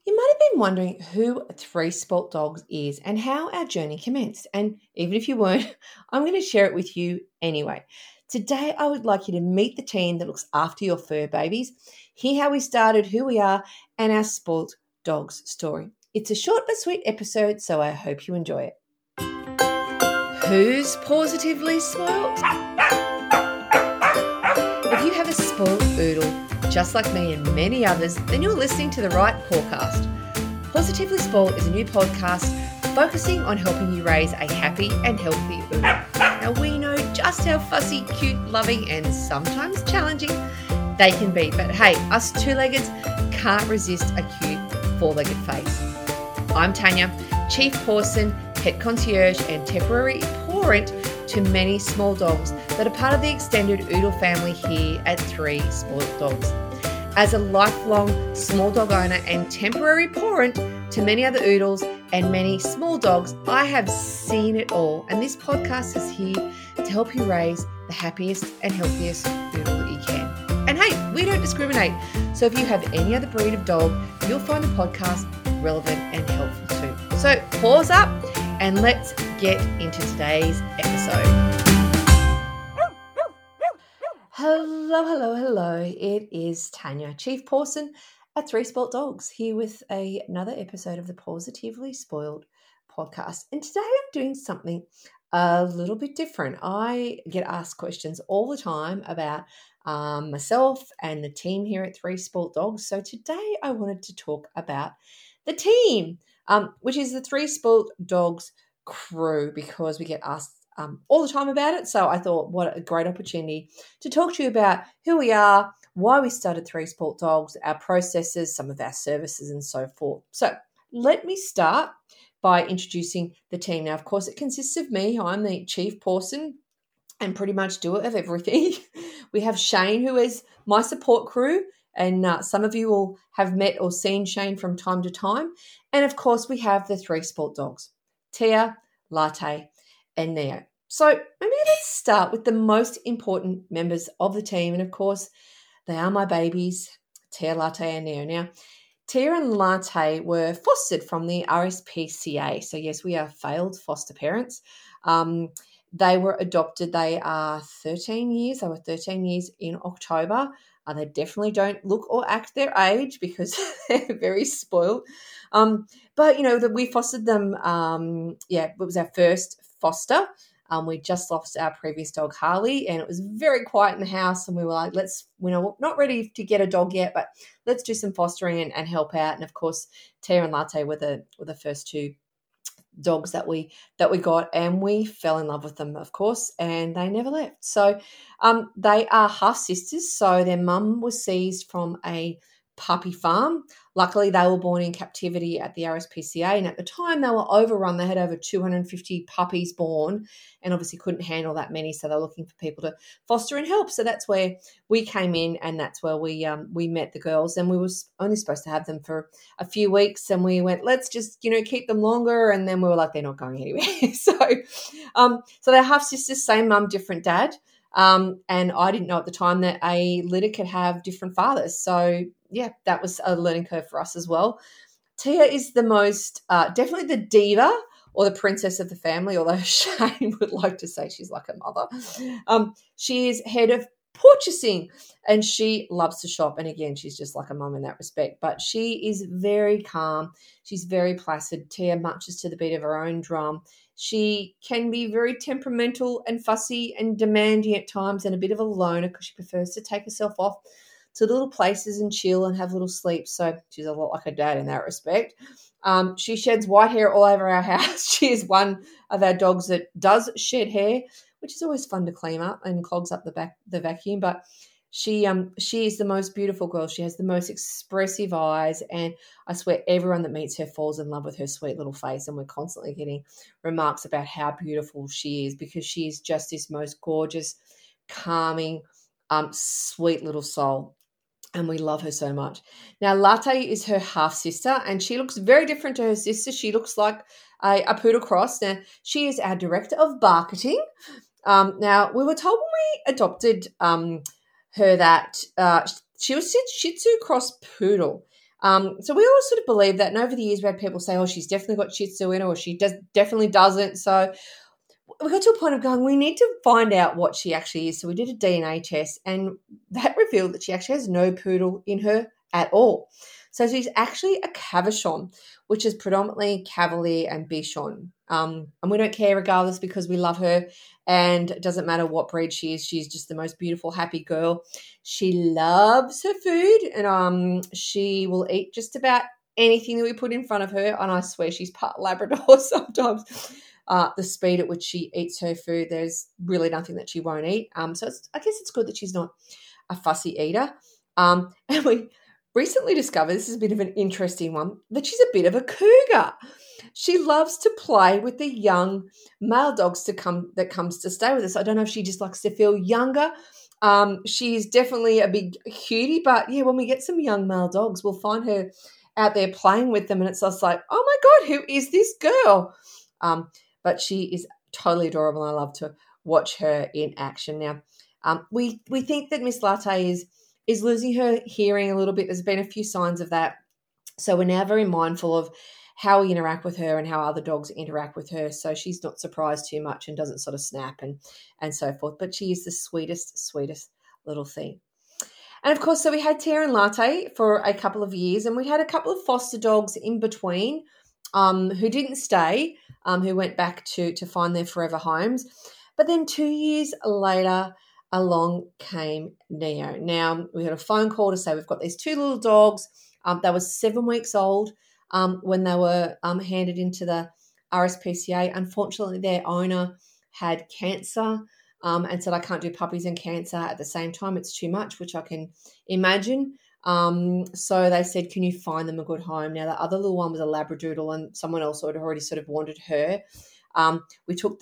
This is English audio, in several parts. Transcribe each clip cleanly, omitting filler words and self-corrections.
You might have been wondering who Three Sport Dogs is and how our journey commenced. And even if you weren't, I'm going to share it with you anyway. Today, I would like you to meet the team that looks after your fur babies, hear how we started, who we are, and our Sport Dogs story. It's a short but sweet episode, so I hope you enjoy it. Who's positively spoiled? If you have a spoiled oodle, just like me and many others, then you're listening to the right podcast. Positively Spoiled is a new podcast focusing on helping you raise a happy and healthy oodle. Now, we know just how fussy, cute, loving, and sometimes challenging they can be, but hey, us two-leggeds can't resist a cute four-legged face. I'm Tanya, Chief Pawson, Pet Concierge, and temporary parent to many small dogs that are part of the extended Oodle family here at Three Spoiled Dogs. As a lifelong small dog owner and temporary parent to many other Oodles and many small dogs, I have seen it all, and this podcast is here to help you raise the happiest and healthiest Oodle that you can. And hey, we don't discriminate, so if you have any other breed of dog, you'll find the podcast relevant and helpful too. So pause up and let's get into today's episode. Hello. It is Tanya, Chief Pawson at Three Spoiled Dogs, here with another episode of the Positively Spoiled podcast. And today I'm doing something a little bit different. I get asked questions all the time about myself and the team here at Three Spoiled Dogs. So today I wanted to talk about the team, which is the Three Spoiled Dogs crew, because we get asked all the time about it. So I thought, what a great opportunity to talk to you about who we are, why we started Three Sport Dogs, our processes, some of our services, and so forth. So let me start by introducing the team. Now, of course, it consists of me. I'm the Chief Pawson and pretty much do it of everything. We have Shane, who is my support crew, and some of you will have met or seen Shane from time to time. And of course, we have the Three Sport Dogs, Tia, Latte, and Neo. So maybe let's start with the most important members of the team. And of course, they are my babies, Tia, Latte, and Neo. Now, Tia and Latte were fostered from the RSPCA. So yes, we are failed foster parents. They were adopted. They are 13 years. They were 13 years in October. They definitely don't look or act their age because they're very spoiled. But, we fostered them. It was our first foster. We just lost our previous dog, Harley, and it was very quiet in the house. And we were like, we're not ready to get a dog yet, but let's do some fostering and help out. And of course, Tia and Latte were the first two dogs that we got, and we fell in love with them, of course, and they never left. So they are half sisters. So their mum was seized from a puppy farm. Luckily, they were born in captivity at the RSPCA, and at the time they were overrun. They had over 250 puppies born and obviously couldn't handle that many, so they were looking for people to foster and help. So that's where we came in, and that's where we met the girls, and we were only supposed to have them for a few weeks, and we went, let's just keep them longer, and then we were like, they're not going anywhere. So they're half sisters, same mum, different dad. And I didn't know at the time that a litter could have different fathers. So, yeah, that was a learning curve for us as well. Tia is the most, definitely the diva or the princess of the family, although Shane would like to say she's like a mother. She is head of purchasing, and she loves to shop. And again, she's just like a mum in that respect. But she is very calm. She's very placid. Tia marches to the beat of her own drum. She can be very temperamental and fussy and demanding at times, and a bit of a loner because she prefers to take herself off to little places and chill and have little sleep. So she's a lot like her dad in that respect. She sheds white hair all over our house. She is one of our dogs that does shed hair, which is always fun to clean up and clogs up the vacuum. But she is the most beautiful girl. She has the most expressive eyes, and I swear everyone that meets her falls in love with her sweet little face, and we're constantly getting remarks about how beautiful she is because she is just this most gorgeous, calming, sweet little soul. And we love her so much. Now, Latte is her half-sister, and she looks very different to her sister. She looks like a poodle cross. Now, she is our director of marketing. Now, we were told when we adopted her that she was Shih Tzu cross poodle. So we all sort of believe that, and over the years we had people say, oh, she's definitely got Shih Tzu in her, or she definitely doesn't. So we got to a point of going, we need to find out what she actually is. So we did a DNA test, and that revealed that she actually has no poodle in her at all. So she's actually a Cavachon, which is predominantly Cavalier and Bichon. And we don't care regardless, because we love her, and it doesn't matter what breed she is. She's just the most beautiful, happy girl. She loves her food, and she will eat just about anything that we put in front of her. And I swear she's part Labrador sometimes. The speed at which she eats her food, there's really nothing that she won't eat. So I guess it's good that she's not a fussy eater. And we recently discovered, this is a bit of an interesting one, that she's a bit of a cougar. She loves to play with the young male dogs that comes to stay with us. I don't know if she just likes to feel younger. She's definitely a big cutie, but yeah, when we get some young male dogs, we'll find her out there playing with them, and it's just like, oh my God, who is this girl? But she is totally adorable, and I love to watch her in action. Now, we think that Miss Latte is losing her hearing a little bit. There's been a few signs of that. So we're now very mindful of how we interact with her and how other dogs interact with her, so she's not surprised too much and doesn't sort of snap and so forth. But she is the sweetest little thing. And, of course, so we had Tear and Latte for a couple of years, and we had a couple of foster dogs in between who didn't stay, who went back to find their forever homes. But then 2 years later, along came Neo. Now, we had a phone call to say we've got these two little dogs. They were 7 weeks old when they were handed into the RSPCA. Unfortunately, their owner had cancer and said, I can't do puppies and cancer at the same time. It's too much, which I can imagine. So they said, can you find them a good home? Now, the other little one was a Labradoodle, and someone else had already sort of wanted her. We took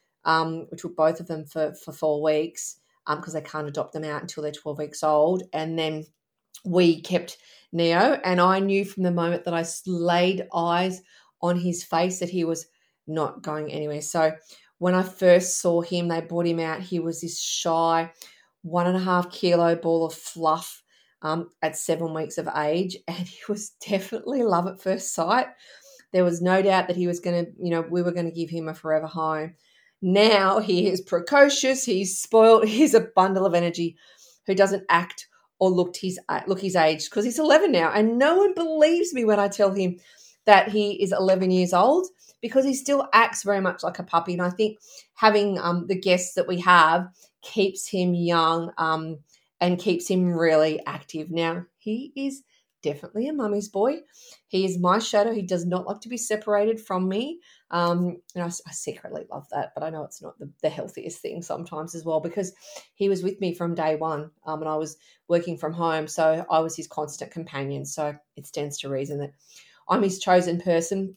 both of them for 4 weeks because they can't adopt them out until they're 12 weeks old. And then we kept Neo, and I knew from the moment that I laid eyes on his face that he was not going anywhere. So when I first saw him, they brought him out. He was this shy 1.5 kilo ball of fluff at 7 weeks of age, and he was definitely love at first sight. There was no doubt that he was going to, we were going to give him a forever home. Now he is precocious, he's spoiled, he's a bundle of energy who doesn't act or look his age, because he's 11 now, and no one believes me when I tell him that he is 11 years old, because he still acts very much like a puppy. And I think having the guests that we have keeps him young and keeps him really active. Now, he is definitely a mummy's boy. He is my shadow. He does not like to be separated from me. And I secretly love that, but I know it's not the healthiest thing sometimes as well, because he was with me from day one and I was working from home, so I was his constant companion. So it stands to reason that I'm his chosen person.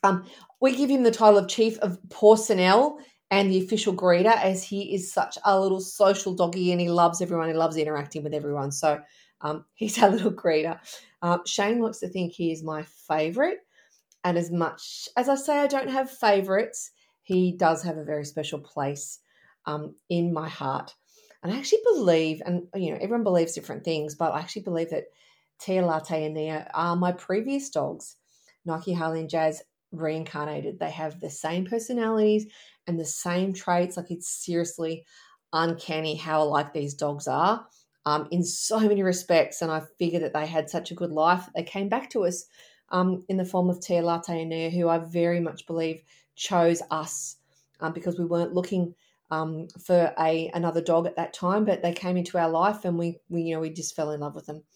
We give him the title of Chief of Personnel and the official greeter, as he is such a little social doggy and he loves everyone. He loves interacting with everyone. So he's our little greeter. Shane likes to think he is my favourite. And as much as I say I don't have favourites, he does have a very special place in my heart. And I actually believe, and everyone believes different things, but I actually believe that Tia, Latte and Neo are my previous dogs. Nike, Harley and Jazz reincarnated. They have the same personalities and the same traits. Like, it's seriously uncanny how alike these dogs are in so many respects. And I figured that they had such a good life. They came back to us in the form of Tia, Latte and Neo, who I very much believe chose us because we weren't looking for another dog at that time, but they came into our life and we just fell in love with them.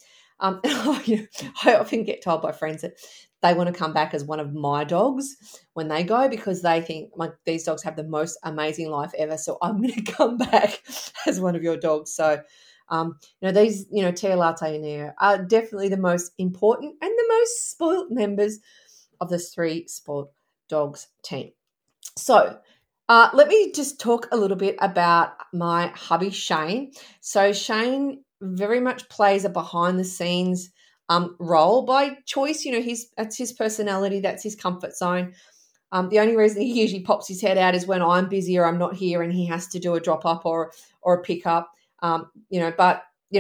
I often get told by friends that they want to come back as one of my dogs when they go, because they think these dogs have the most amazing life ever. So I'm going to come back as one of your dogs. So, these, Tia, Latte and Neo are definitely the most important and the most spoilt members of this 3 Spoilt Dogs team. So, let me just talk a little bit about my hubby, Shane. So Shane very much plays a behind-the-scenes role by choice. That's his personality, that's his comfort zone. The only reason he usually pops his head out is when I'm busy or I'm not here and he has to do a drop-up or a pick-up.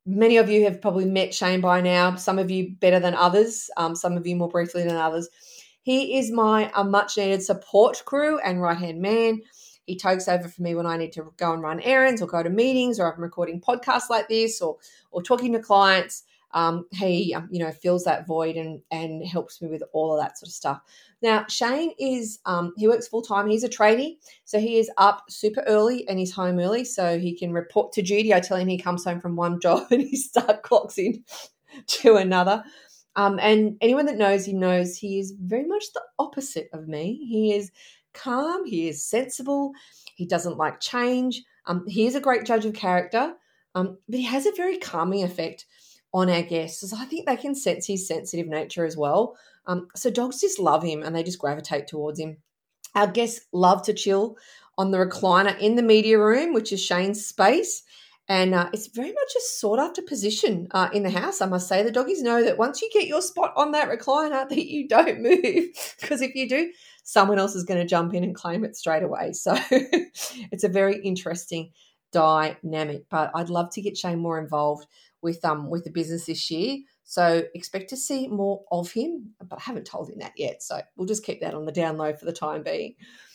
many of you have probably met Shane by now, some of you better than others, some of you more briefly than others. He is my much needed support crew and right-hand man. He takes over for me when I need to go and run errands or go to meetings, or I'm recording podcasts like this, or talking to clients. He fills that void and helps me with all of that sort of stuff. Now, Shane is he works full time. He's a tradie, so he is up super early and he's home early, so he can report to duty. I tell him he comes home from one job and he start clocks in to another. And anyone that knows him knows he is very much the opposite of me. He is calm. He is sensible. He doesn't like change. He is a great judge of character, but he has a very calming effect on our guests. So I think they can sense his sensitive nature as well. So dogs just love him and they just gravitate towards him. Our guests love to chill on the recliner in the media room, which is Shane's space. And it's very much a sought-after position in the house. I must say, the doggies know that once you get your spot on that recliner, that you don't move, because if you do, someone else is going to jump in and claim it straight away. So it's a very interesting dynamic. But I'd love to get Shane more involved with the business this year. So expect to see more of him, but I haven't told him that yet. So we'll just keep that on the down low for the time being.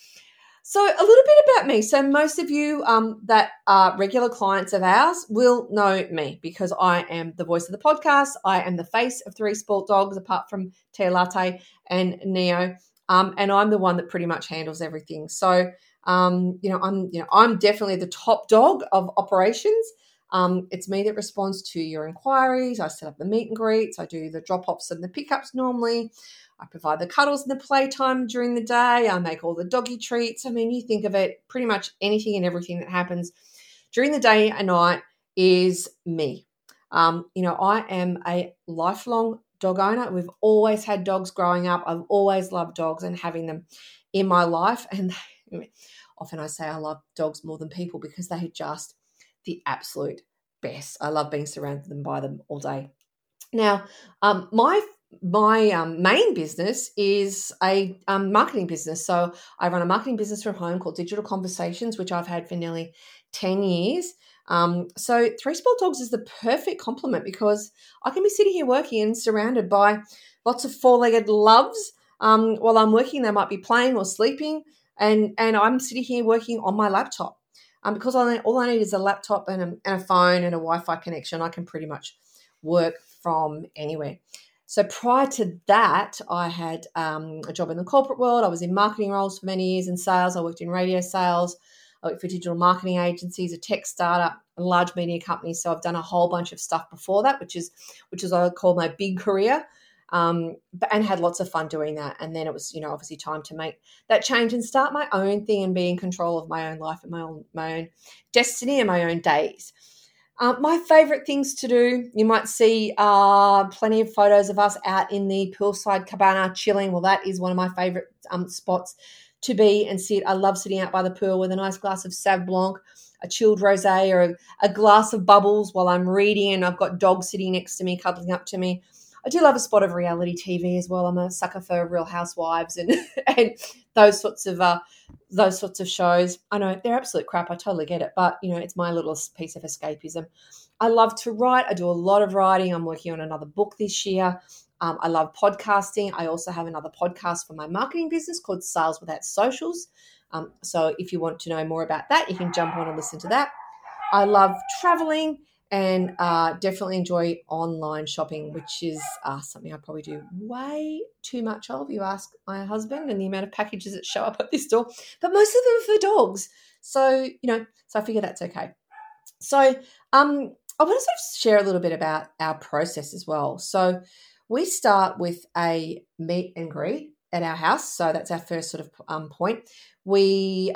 So a little bit about me. So most of you that are regular clients of ours will know me because I am the voice of the podcast. I am the face of Three Sport Dogs, apart from Tea Latte and Neo, and I'm the one that pretty much handles everything. So I'm definitely the top dog of operations. It's me that responds to your inquiries. I set up the meet and greets. I do the drop-offs and the pickups normally. I provide the cuddles and the playtime during the day. I make all the doggy treats. I mean, you think of it, pretty much anything and everything that happens during the day and night is me. I am a lifelong dog owner. We've always had dogs growing up. I've always loved dogs and having them in my life. And often I say I love dogs more than people because they are just the absolute best. I love being surrounded by them all day. Now, my main business is a marketing business. So I run a marketing business from home called Digital Conversations, which I've had for nearly 10 years. So Three Sport Dogs is the perfect complement because I can be sitting here working and surrounded by lots of four-legged loves. While I'm working, they might be playing or sleeping, and I'm sitting here working on my laptop. Because all I need is a laptop and a phone and a Wi-Fi connection. I can pretty much work from anywhere. So prior to that, I had a job in the corporate world. I was in marketing roles for many years in sales. I worked in radio sales. I worked for digital marketing agencies, a tech startup, a large media company. So I've done a whole bunch of stuff before that, which is what I call my big career, and had lots of fun doing that. And then it was, obviously time to make that change and start my own thing and be in control of my own life and my own destiny and my own days. My favourite things to do, you might see plenty of photos of us out in the poolside cabana chilling. Well, that is one of my favourite spots to be and sit. I love sitting out by the pool with a nice glass of Sauv Blanc, a chilled rosé, or a glass of bubbles while I'm reading, and I've got dogs sitting next to me, cuddling up to me. I do love a spot of reality TV as well. I'm a sucker for Real Housewives and those sorts of shows. I know they're absolute crap. I totally get it, but it's my little piece of escapism. I love to write. I do a lot of writing. I'm working on another book this year. I love podcasting. I also have another podcast for my marketing business called Sales Without Socials. So if you want to know more about that, you can jump on and listen to that. I love traveling. And definitely enjoy online shopping, which is something I probably do way too much of. You ask my husband and the amount of packages that show up at this door, but most of them are for dogs. So, so I figure that's okay. So I want to sort of share a little bit about our process as well. So we start with a meet and greet at our house. So that's our first sort of point. We,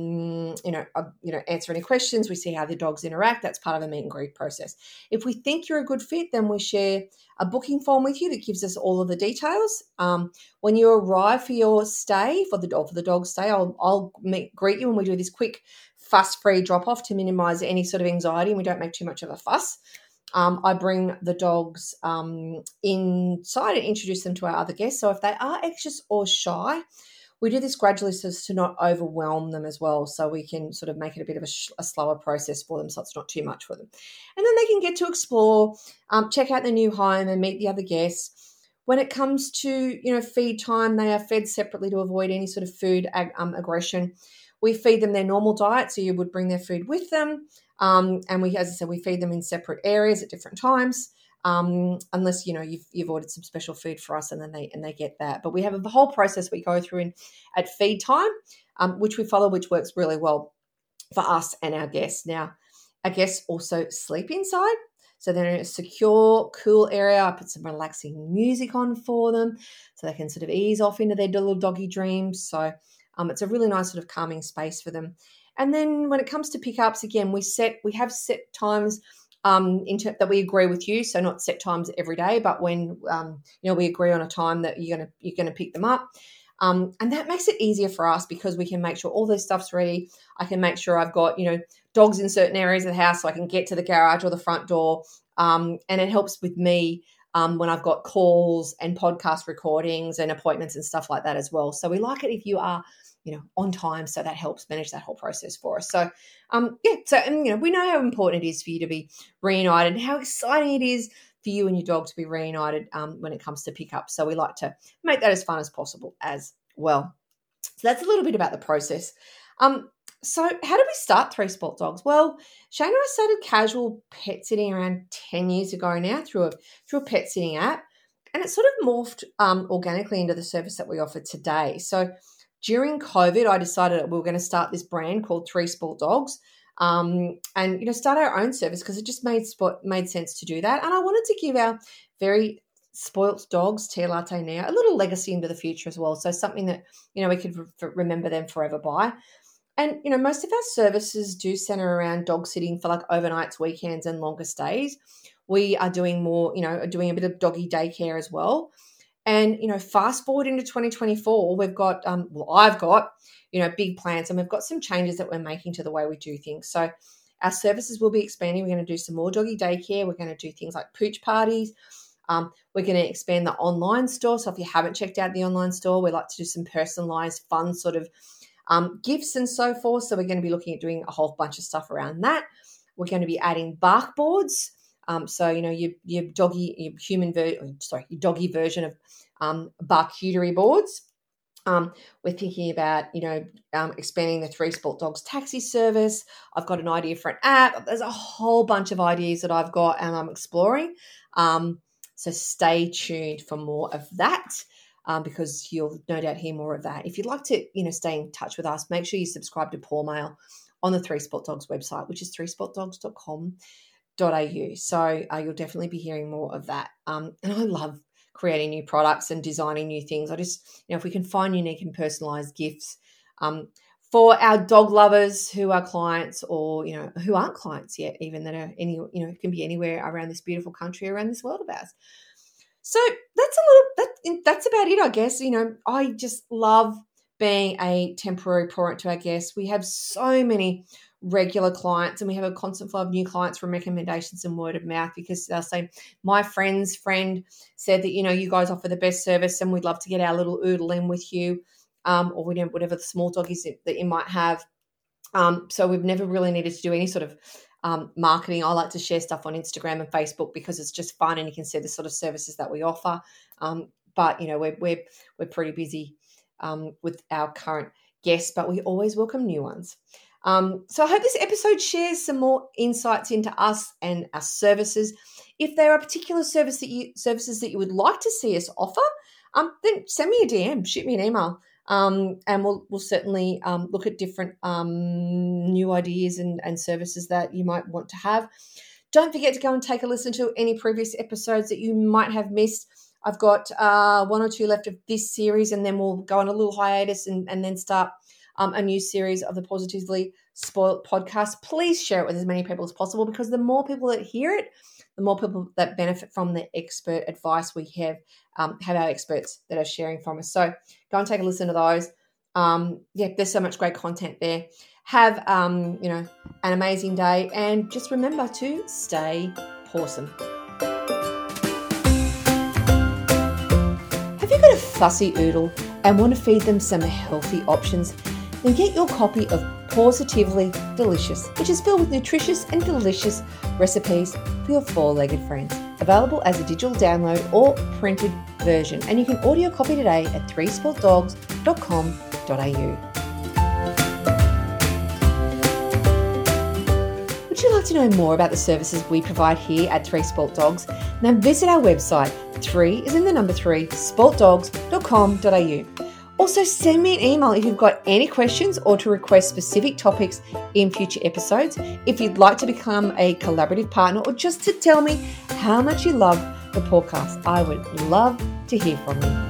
answer any questions. We see how the dogs interact. That's part of the meet and greet process. If we think you're a good fit, then we share a booking form with you that gives us all of the details. When you arrive for your stay, for the dog's stay, I'll greet you and we do this quick fuss-free drop-off to minimise any sort of anxiety, and we don't make too much of a fuss. I bring the dogs inside and introduce them to our other guests. So if they are anxious or shy, we do this gradually so as to not overwhelm them as well, so we can sort of make it a bit of a slower process for them so it's not too much for them. And then they can get to explore, check out their new home and meet the other guests. When it comes to, feed time, they are fed separately to avoid any sort of food aggression. We feed them their normal diet, so you would bring their food with them. And we, as I said, we feed them in separate areas at different times. Unless you've ordered some special food for us, and then they get that. But we have a whole process we go through at feed time, which we follow, which works really well for us and our guests. Now, our guests also sleep inside, so they're in a secure, cool area. I put some relaxing music on for them, so they can sort of ease off into their little doggy dreams. So it's a really nice sort of calming space for them. And then when it comes to pickups, again, we have set times. That we agree with you, so not set times every day, but when we agree on a time that you're gonna pick them up, and that makes it easier for us because we can make sure all this stuff's ready. I can make sure I've got dogs in certain areas of the house, so I can get to the garage or the front door, and it helps with me when I've got calls and podcast recordings and appointments and stuff like that as well. So we like it if you are on time, so that helps manage that whole process for us. So, we know how important it is for you to be reunited and how exciting it is for you and your dog to be reunited when it comes to pickup. So we like to make that as fun as possible as well. So that's a little bit about the process. So how did we start Three Sport Dogs? Well, Shane and I started casual pet sitting around 10 years ago now through a pet sitting app, and it sort of morphed organically into the service that we offer today. So during COVID, I decided that we were going to start this brand called Three Sport Dogs, and start our own service because it just made sense to do that. And I wanted to give our very spoilt dogs, Tea Latte now, a little legacy into the future as well. So something that we could remember them forever by. And most of our services do center around dog sitting for like overnights, weekends, and longer stays. We are doing more, doing a bit of doggy daycare as well. And, fast forward into 2024, we've got, I've got, big plans, and we've got some changes that we're making to the way we do things. So our services will be expanding. We're going to do some more doggy daycare. We're going to do things like pooch parties. We're going to expand the online store. So if you haven't checked out the online store, we like to do some personalized, fun sort of gifts and so forth. So we're going to be looking at doing a whole bunch of stuff around that. We're going to be adding bark boards. So, your doggy version of barcuterie boards. We're thinking about, expanding the Three Sport Dogs taxi service. I've got an idea for an app. There's a whole bunch of ideas that I've got and I'm exploring. So stay tuned for more of that because you'll no doubt hear more of that. If you'd like to, stay in touch with us, make sure you subscribe to Paw Mail on the Three Sport Dogs website, which is threesportdogs.com.au. So you'll definitely be hearing more of that. And I love creating new products and designing new things. I just, if we can find unique and personalized gifts for our dog lovers who are clients or, who aren't clients yet, even that are can be anywhere around this beautiful country, around this world of ours. So that's about it, I guess. I just love being a temporary parent to our guests. We have so many regular clients and we have a constant flow of new clients from recommendations and word of mouth because they'll say, my friend's friend said that, you guys offer the best service and we'd love to get our little oodle in with you, or whatever the small dog is that you might have. So we've never really needed to do any sort of marketing. I like to share stuff on Instagram and Facebook because it's just fun and you can see the sort of services that we offer. But we're pretty busy with our current guests, but we always welcome new ones. So I hope this episode shares some more insights into us and our services. If there are particular services that you would like to see us offer, then send me a DM, shoot me an email, and we'll certainly look at different new ideas and services that you might want to have. Don't forget to go and take a listen to any previous episodes that you might have missed. I've got 1 or 2 left of this series, and then we'll go on a little hiatus and then start a new series of the Positively Spoilt podcast. Please share it with as many people as possible because the more people that hear it, the more people that benefit from the expert advice we have our experts that are sharing from us. So go and take a listen to those. There's so much great content there. Have, an amazing day and just remember to stay pawsome. Have you got a fussy oodle and want to feed them some healthy options, then get your copy of Positively Delicious, which is filled with nutritious and delicious recipes for your four-legged friends. Available as a digital download or printed version, and you can order your copy today at 3spoileddogs.com.au. Would you like to know more about the services we provide here at 3 Spoilt Dogs? Then visit our website, 3 is in the number 3, spoiltdogs.com.au. Also, send me an email if you've got any questions or to request specific topics in future episodes. If you'd like to become a collaborative partner or just to tell me how much you love the podcast, I would love to hear from you.